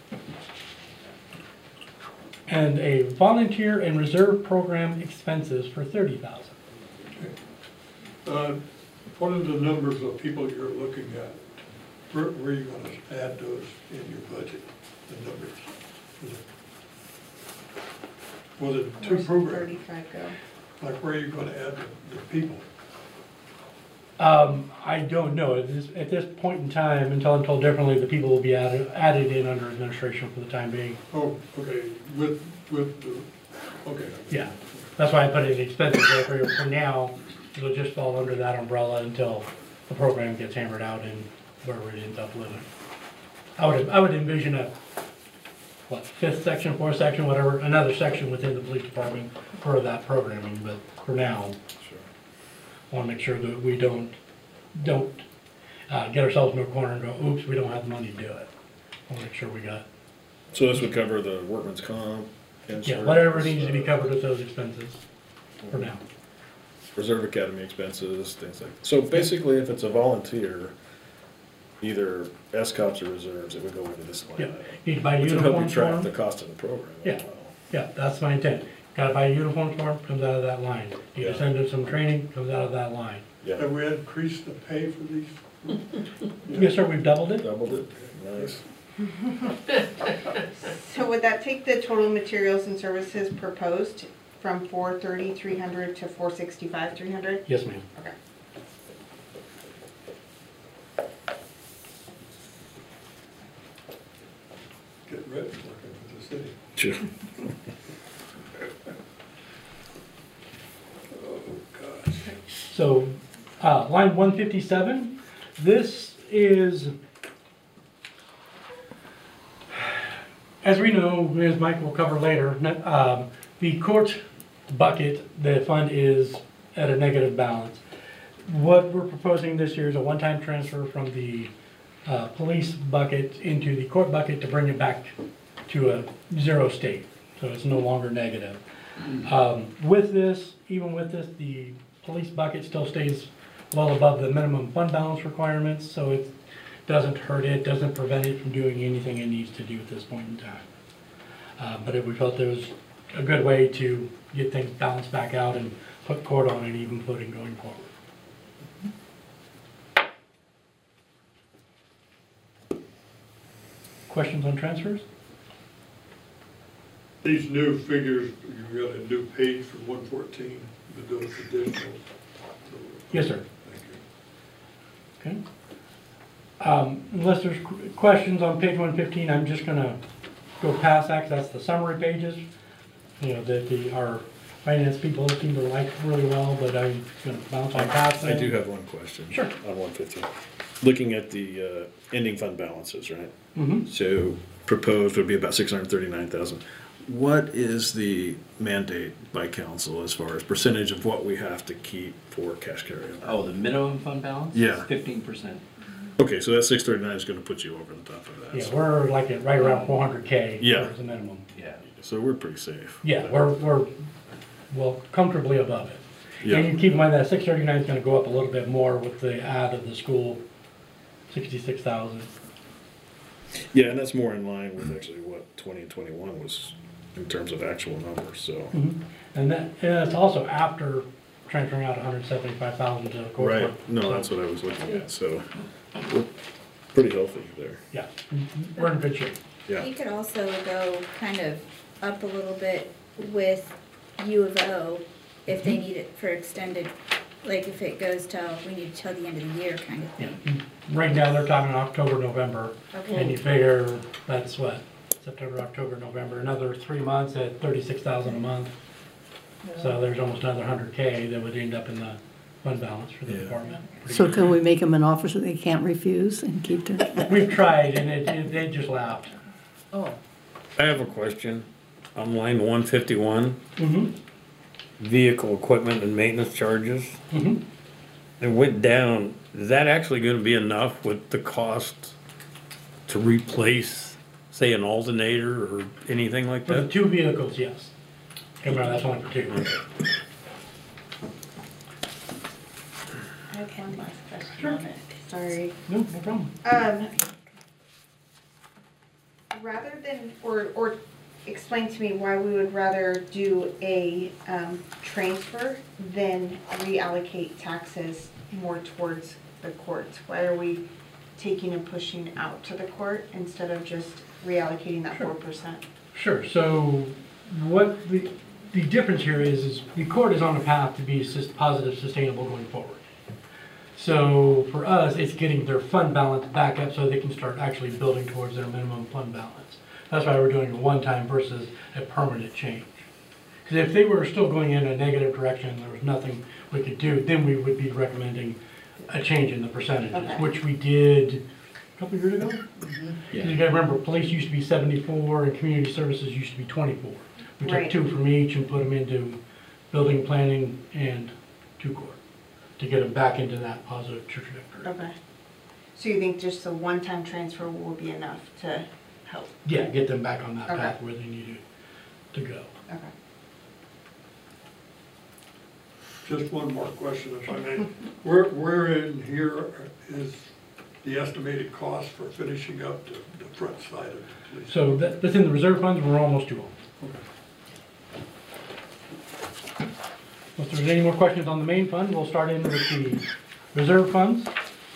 And a volunteer and reserve program expenses for 30,000. What are the numbers of people you're looking at? Where are you gonna add those in your budget, the numbers? Was it 2 Where's programs? 35 go? Like where are you gonna add the people? I don't know. At this point in time, until I'm told differently, the people will be added in under administration for the time being. Oh, okay, with the, okay. Yeah, that's why I put it in expenses there for now. It'll just fall under that umbrella until the program gets hammered out and wherever it ends up living. I would envision a, 5th section, 4th section, whatever, another section within the police department for that programming, but for now, I want to make sure that we don't get ourselves in a corner and go, oops, we don't have the money to do it. I want to make sure we got, So this would cover the workman's comp, yeah, insurance, whatever needs to be covered with those expenses for now. Reserve Academy expenses, things like, so basically if it's a volunteer, either SCOPS or reserves, it would go into this line Yeah, item. need to buy a Which would help you uniform for track the them. cost of the program as Yeah. well. Yeah, that's my intent. Gotta buy a uniform for them, comes out of that line. Need to Yeah. send them some training, comes out of that line. Yeah, Have we increased the pay for these? Yes, sir, we've doubled it. doubled it, nice. So would that take the total materials and services proposed from 430,300 to 465,300? Yes, ma'am. Okay. Get rich working for the city. Sure. Oh, gosh. So, line 157, this is, as we know, as Mike will cover later, the court bucket, the fund is at a negative balance. What we're proposing this year is a one-time transfer from the police bucket into the court bucket to bring it back to a 0 state, so it's no longer negative. With this, even with this, the police bucket still stays well above the minimum fund balance requirements, so it doesn't hurt it, doesn't prevent it from doing anything it needs to do at this point in time. But if we felt there was a good way to get things balanced back out and put court on an even footing going forward. questions on transfers? These new figures, you got a new page for 114, but those additional. Yes, sir. Thank you. Okay. Unless there's questions on page 115, I'm just gonna go past that, 'cause that's the summary pages. You know, that our finance people seem to like really well, but I'm gonna bounce on past I them. do have one question. Sure. On 115. Looking at the ending fund balances, right? Mm-hmm. So proposed would be about 639,000. What is the mandate by council as far as percentage of what we have to keep for cash carryover? Oh, the minimum fund balance? Yeah. 15%. Okay, so that 639 is going to put you over the top of that. Yeah, we're like at right around 400K. Yeah. As a minimum. Yeah. So we're pretty safe. Yeah, we're well comfortably above it. Yeah. And you keep in mind that 639 is gonna go up a little bit more with the add of the school, 66,000. Yeah, and that's more in line with actually what 20 and 21 was in terms of actual numbers. So. And it's also after transferring out 175,000 to the court. Right. No, that's what I was looking at. So we're pretty healthy there. Yeah, we're in good shape. Yeah. You could also go kind of up a little bit with U of O if they need it for extended, like if it goes till, we need till the end of the year kind of thing. Right now, they're talking October, November, and Okay, you figure that's what, September, October, November, another 3 months at 36,000 a month. So there's almost another 100K that would end up in the fund balance for the Yeah. department. So can we make them an offer so they can't refuse and keep their? We've tried, and they just laughed. Oh, I have a question. On line 151, Mm-hmm, vehicle equipment and maintenance charges. mm-hmm. It went down. Is that actually gonna be enough with the cost to replace, say, an alternator or anything like For the that? 2 vehicles, yes. Remember, that's only for 2. I have one last question on it, sorry. No, no problem. Rather than, or explain to me why we would rather do a transfer than reallocate taxes more towards the courts? Why are we taking and pushing out to the court instead of just reallocating that 4%? Sure, so what the difference here is the court is on a path to be positive, sustainable going forward. So for us, it's getting their fund balance back up so they can start actually building towards their minimum fund balance. That's why we're doing a one-time versus a permanent change. Because if they were still going in a negative direction, there was nothing we could do, then we would be recommending a change in the percentages, Okay. which we did a couple years ago. Yeah. You gotta remember, police used to be 74 and community services used to be 24. We took Right. 2 from each and put them into building, planning, and 2 court to get them back into that positive trajectory. Okay. So you think just a one-time transfer will be enough to help? Yeah, get them back on that Okay. path where they need to go. Okay. Just one more question, if I may. Where in here is the estimated cost for finishing up the front side of the police? So that's in the reserve funds, we're almost to them. If there's any more questions on the main fund, we'll start in with the reserve funds.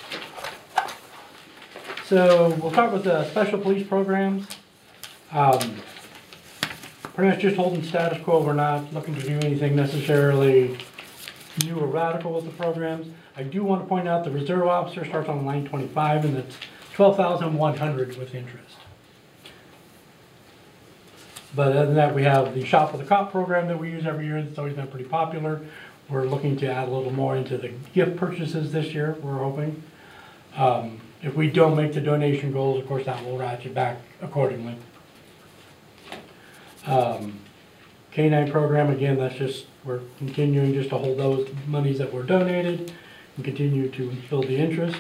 So we'll start with the special police programs. Pretty much just holding status quo. We're not looking to do anything necessarily new or radical with the programs. I do want to point out the reserve officer starts on line 25 and it's 12,100 with interest. But other than that, we have the Shop for the Cop program that we use every year. It's always been pretty popular. We're looking to add a little more into the gift purchases this year, we're hoping. If we don't make the donation goals, of course, that will ratchet back accordingly. K-9 program, again, that's just, we're continuing just to hold those monies that were donated and continue to build the interest.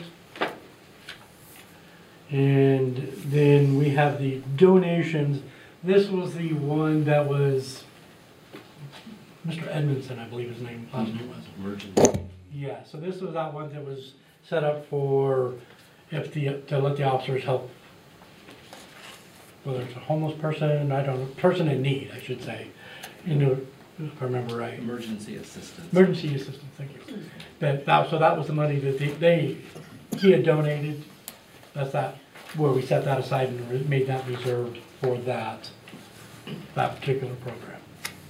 And then we have the donations. This was the one that was Mr. Edmondson, I believe his name, last name was. Emergency. Yeah, so this was that one that was set up for to let the officers help, whether it's a homeless person, I don't know, person in need, I should say, if I remember right. Emergency assistance. Emergency assistance, thank you. So that was the money that he had donated. That's that where we set that aside and made that reserved for that particular program.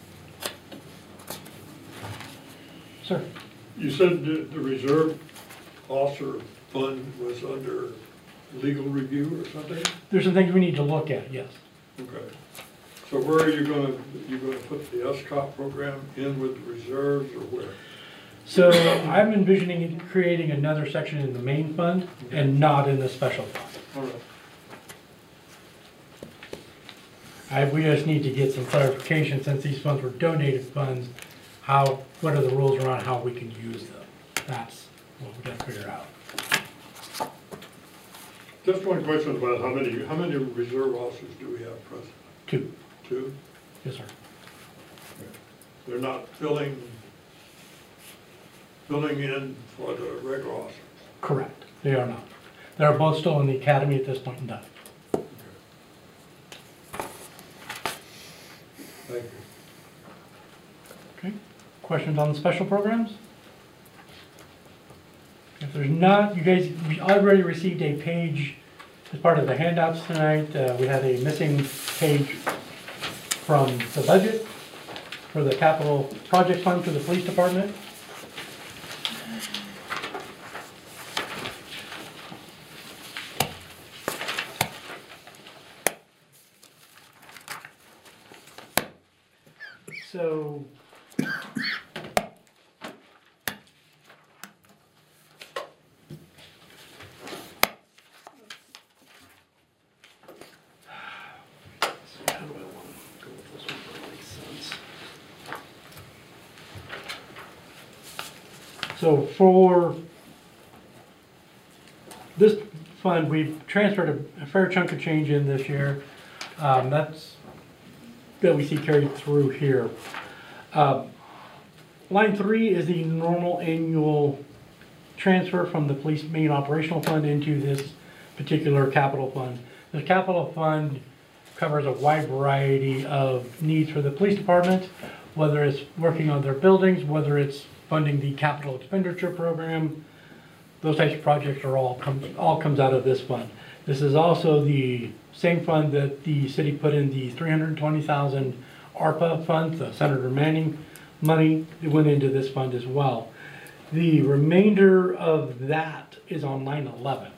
Sir? You said the reserve officer fund was under legal review or something? There's some things we need to look at, yes. Okay. So where are you gonna put the SCOP program in with the reserves or where? So I'm envisioning creating another section in the main fund and not in the special fund. All right. We just need to get some clarification, since these funds were donated funds, what are the rules around how we can use them? That's what we gotta figure out. Just one question about how many reserve officers do we have present? 2, Two? yes, sir. They're not filling in for the regular officers? Correct, they are not. They're both still in the academy at this point in time. Thank you. Okay, questions on the special programs? If there's not, you guys, we already received a page as part of the handouts tonight. We had a missing page from the budget for the capital project fund for the police department. So how do I want to go with this one so it makes sense? So for this fund, we've transferred a fair chunk of change in this year. That we see carried through here. Line 3 is the normal annual transfer from the police main operational fund into this particular capital fund. The capital fund covers a wide variety of needs for the police department, whether it's working on their buildings, whether it's funding the capital expenditure program. Those types of projects are all comes out of this fund. This is also the same fund that the city put in the $320,000 ARPA fund, the Senator Manning money that went into this fund as well. The remainder of that is on line 11.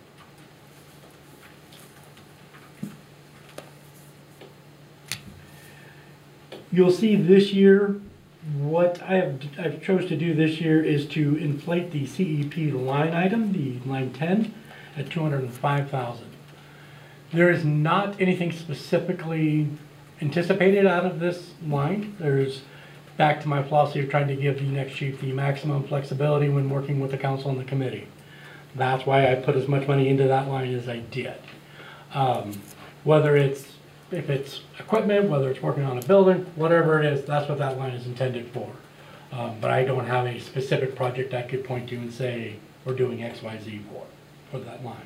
You'll see this year, what I've chose to do this year is to inflate the CEP line item, the line 10, at $205,000. There is not anything specifically anticipated out of this line. There's, back to my philosophy of trying to give the next chief the maximum flexibility when working with the council and the committee. That's why I put as much money into that line as I did. Whether if it's equipment, whether it's working on a building, whatever it is, that's what that line is intended for. But I don't have a specific project I could point to and say, we're doing X, Y, Z for that line.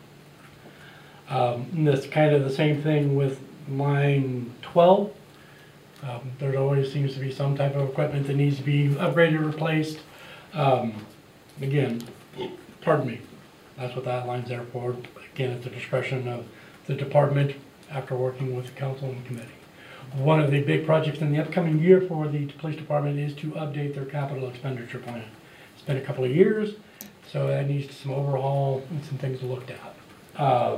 And that's kind of the same thing with line 12. There always seems to be some type of equipment that needs to be upgraded, replaced. Again, pardon me, that's what that line's there for. Again, at the discretion of the department after working with the council and the committee. One of the big projects in the upcoming year for the police department is to update their capital expenditure plan. It's been a couple of years, so that needs some overhaul and some things looked at.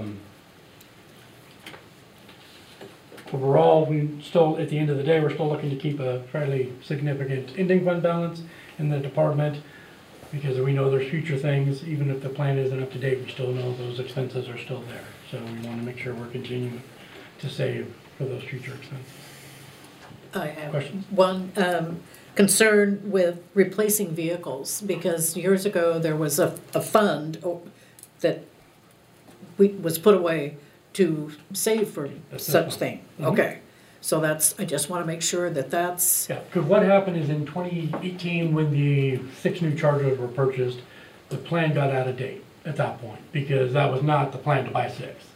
Overall, we still, at the end of the day, we're still looking to keep a fairly significant ending fund balance in the department, because we know there's future things. Even if the plan isn't up to date, we still know those expenses are still there. So we want to make sure we're continuing to save for those future expenses. I have Questions? one concern with replacing vehicles, because years ago there was a fund that was put away to save for That's such this thing. Mhm. Okay, so I just want to make sure that's, Yeah, because what happened is in 2018, when the 6 new Chargers were purchased, the plan got out of date at that point, because that was not the plan to buy 6.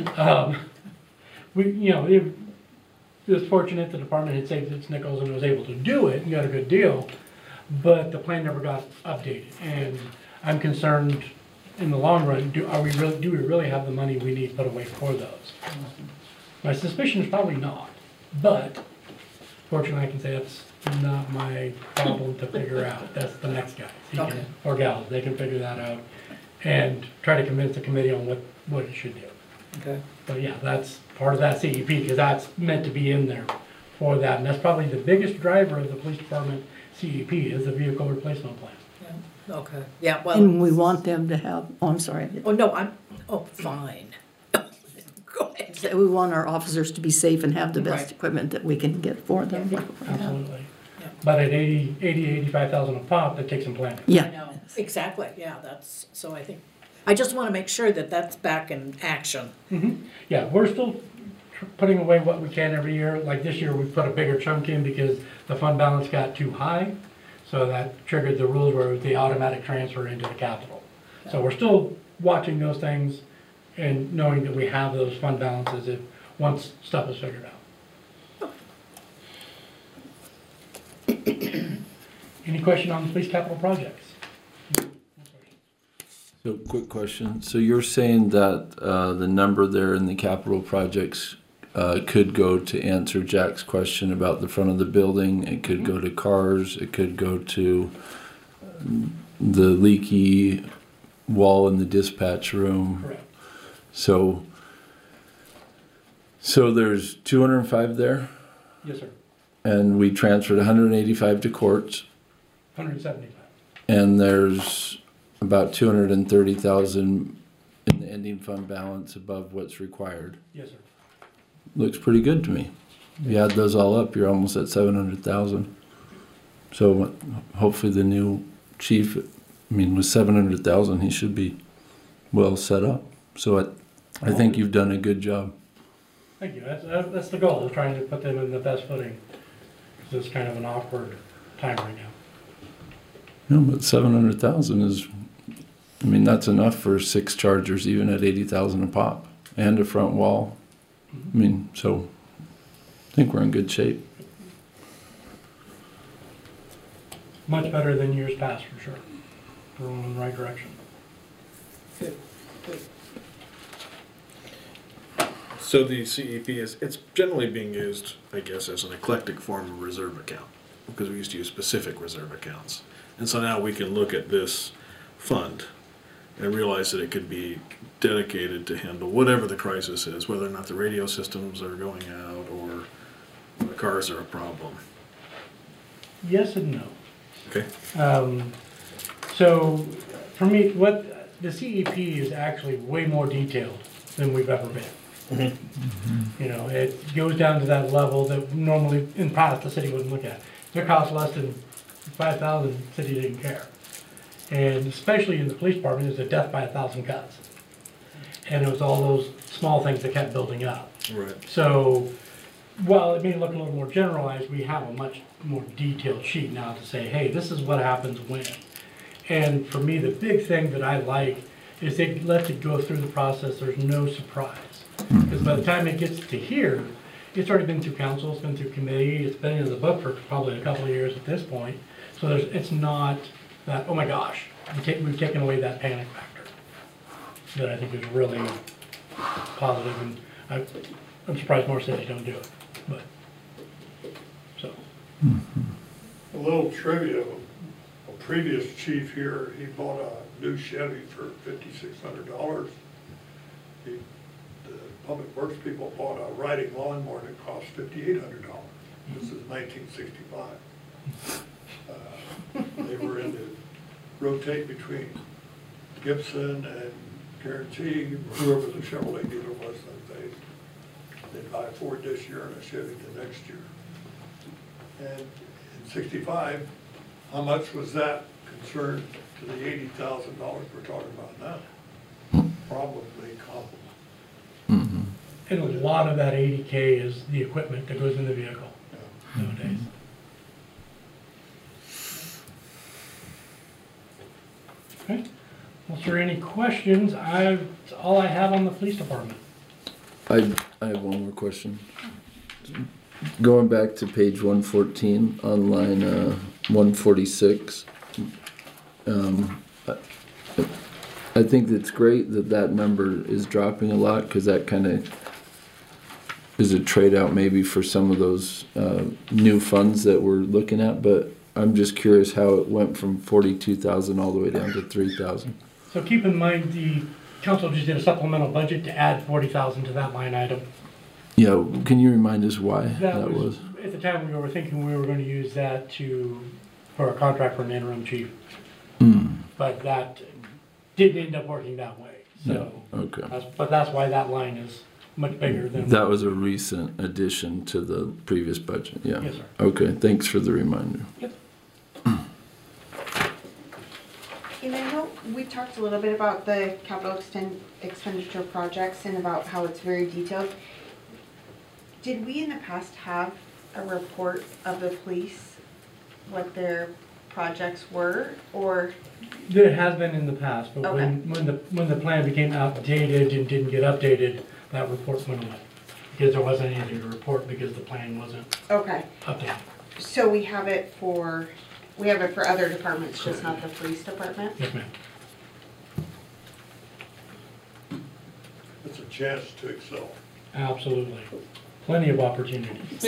It was fortunate the department had saved its nickels and was able to do it and got a good deal, but the plan never got updated. And I'm concerned in the long run, do we really have the money we need put away for those? My suspicion is probably not, but fortunately I can say that's not my problem to figure out. That's the next guy. Okay. Or gals, they can figure that out and try to convince the committee on what it should do. Okay. But yeah, that's part of that CEP, because that's meant to be in there for that. And that's probably the biggest driver of the police department CEP is the vehicle replacement plan. Yeah. Okay, yeah, well. And we want them to have, oh, I'm sorry. Oh, no, fine. Go ahead. We want our officers to be safe and have the best Right. equipment that we can get for them. Absolutely. Yeah. But at 85,000 a pop, that takes some planning. I Yeah, know, exactly, yeah, so I think, I just wanna make sure that that's back in action. Yeah, we're still putting away what we can every year. Like this year, we put a bigger chunk in because the fund balance got too high. So that triggered the rules where it was the automatic transfer into the capital. So we're still watching those things and knowing that we have those fund balances if, once stuff is figured out. Any question on the police capital projects? So, quick question. So you're saying that the number there in the capital projects could go to answer Jack's question about the front of the building. It could go to cars. It could go to the leaky wall in the dispatch room. Correct. So there's 205 there, Yes, sir. and we transferred 185 to courts, 175. and there's about 230,000 in the ending fund balance above what's required. Yes, sir. Looks pretty good to me. If you add those all up, you're almost at 700,000. So hopefully the new chief, with 700,000, he should be well set up. So I think you've done a good job. Thank you. That's the goal, is trying to put them in the best footing. Because it's kind of an awkward time right now. No, but 700,000 is, that's enough for 6 Chargers, even at 80,000 a pop, and a front wall. So I think we're in good shape. Much better than years past, for sure. We're going in the right direction. So the CEP it's generally being used, I guess, as an eclectic form of reserve account, because we used to use specific reserve accounts. And so now we can look at this fund and realize that it could be dedicated to handle whatever the crisis is, whether or not the radio systems are going out or the cars are a problem. Yes and no. Okay? So for me, what the CEP is actually way more detailed than we've ever been. It goes down to that level that normally in past the city wouldn't look at. If it costs less than 5,000, the city didn't care. And especially in the police department, it was a death by 1,000 cuts. And it was all those small things that kept building up. Right. So while it may look a little more generalized, we have a much more detailed sheet now to say, hey, this is what happens when. And for me, the big thing that I like is they let it go through the process. There's no surprise. Because by the time it gets to here, it's already been through council, it's been through committee, it's been in the book for probably a couple of years at this point. So it's not that, oh my gosh, we've taken away that panic factor. That I think is really positive, and I'm surprised more cities don't do it. But so. A little trivia, a previous chief here, he bought a new Chevy for $5,600. The public works people bought a riding lawnmower that cost $5,800. This is 1965. They were in the rotate between Gibson and Guarantee, whoever the Chevrolet dealer was those days. They'd buy a Ford this year and a Chevy the next year. And in 65, how much was that concerned to the $80,000 we're talking about now? Probably comparable. And a lot of that 80K is the equipment that goes in the vehicle nowadays. Okay. Well, sir, any questions? That's all I have on the police department. I have one more question. Going back to page 114 on line 146, I think it's great that that number is dropping a lot, because that kind of is a trade out maybe for some of those new funds that we're looking at, but I'm just curious how it went from 42,000 all the way down to 3,000. So keep in mind, the council just did a supplemental budget to add 40,000 to that line item. Yeah, can you remind us why That was, at the time, we were thinking we were going to use that for a contract for an interim chief. But that didn't end up working that way. So, Okay. that's why that line is much bigger than. That was a recent addition to the previous budget, yeah. Yes, sir. Okay, thanks for the reminder. Yep. And I know we talked a little bit about the capital expenditure projects and about how it's very detailed. Did we in the past have a report of the police, what their projects were, or? There has been in the past, but Okay. when the plan became outdated and didn't get updated, that report went away. Because there wasn't anything to report because the plan wasn't Okay, updated. so we have it for other departments, just not the police department? Yes, ma'am. It's a chance to excel. Absolutely. Plenty of opportunities.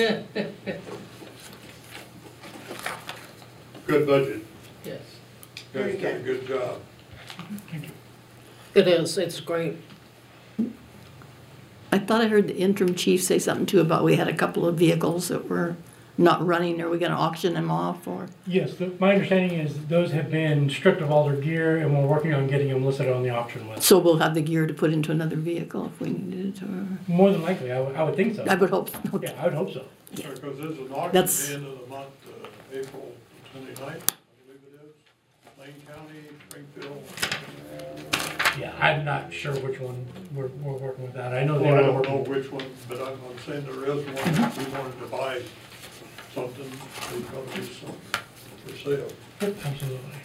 Good budget. Yes. You Very guys did a good job. Thank you. It is, it's great. I thought I heard the interim chief say something too about we had a couple of vehicles that were not running. Are we gonna auction them off, or? Yes, my understanding is those have been stripped of all their gear and we're working on getting them listed on the auction list. So we'll have the gear to put into another vehicle if we needed it, or? More than likely, I would think so. I would hope, Yeah, I would hope so. Yeah. Because there's an auction at That's- the end of the month, April 29th, I believe it is. Lane County, Springfield. Yeah, I'm not sure which one we're working with that. I know they Well, I were don't know working. which one, but I'm saying there is one, if we wanted to buy something, there's gonna be some for sale. Yep, absolutely.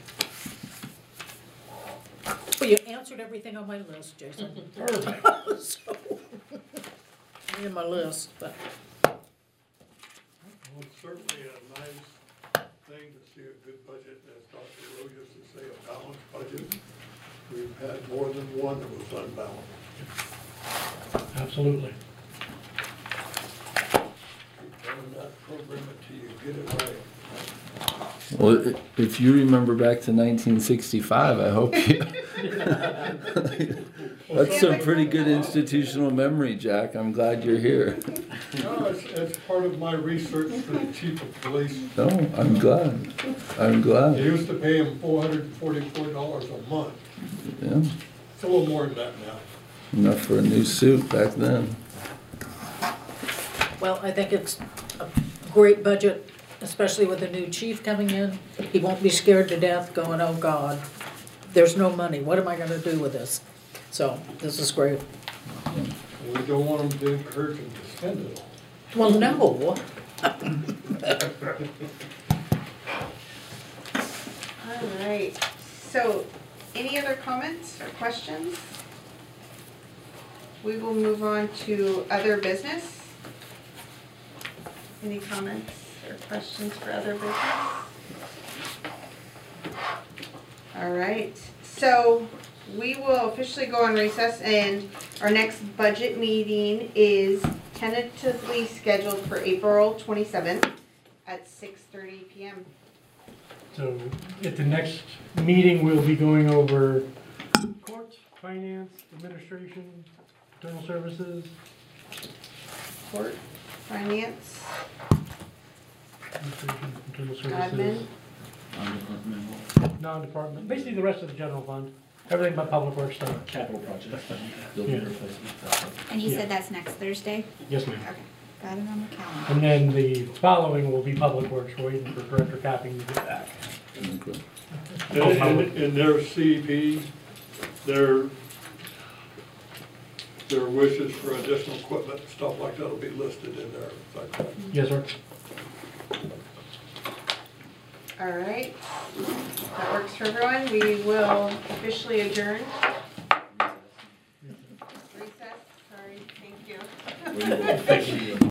Well, you answered everything on my list, Jason. Perfect. So, in my list, but. Well, it's certainly a nice thing to see a good budget, as Dr. Rowe used to say, a balanced budget. We've had more than one that was unbalanced. Absolutely. Keep running that program until you get it right. Well, if you remember back to 1965, I hope you. That's some pretty good institutional memory, Jack. I'm glad you're here. No, it's part of my research for the chief of police. No, I'm glad. I'm They glad. used to pay him $444 a month. Yeah, It's a little more than that now. enough for a new suit back then. Well, I think it's a great budget, especially with a new chief coming in. He won't be scared to death going, oh God, there's no money. What am I gonna do with this? So this is great. We don't want them to encourage them to spend it all. Well, no. All right, so any other comments or questions? We will move on to other business. Any comments or questions for other business? All right, so we will officially go on recess, and our next budget meeting is tentatively scheduled for April 27th at 6:30 p.m. So at the next meeting, we'll be going over courts, finance, administration, internal services, Court, finance, administration, internal admin. services, non-department, basically the rest of the general fund, everything but public works stuff. Capital project, Yeah. building replacement. And you Yeah. said that's next Thursday? Yes, ma'am. Okay, got it on the calendar. And then the following will be public works, we're waiting for Director Capping to get back. Okay. In their CEP, their wishes for additional equipment, stuff like that will be listed in there. Is that correct? Yes, sir. All right, that works for everyone. We will officially adjourn. Recess, sorry, thank you. Thank you.